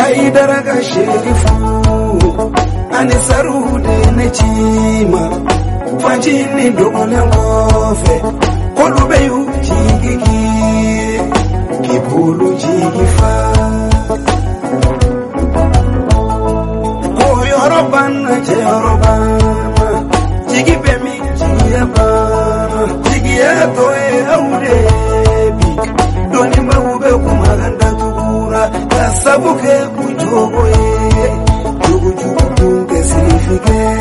haidara ga sherifu ani sarude ne chima fajini dogole ngofe kolube yu jigigi kipulu jigifa koyoroban jerobama jigipemi jiyabama jigiyatoe audebi doni maube kumaganda tugura kasabuke kujogoye jugu jugu tunge sirifike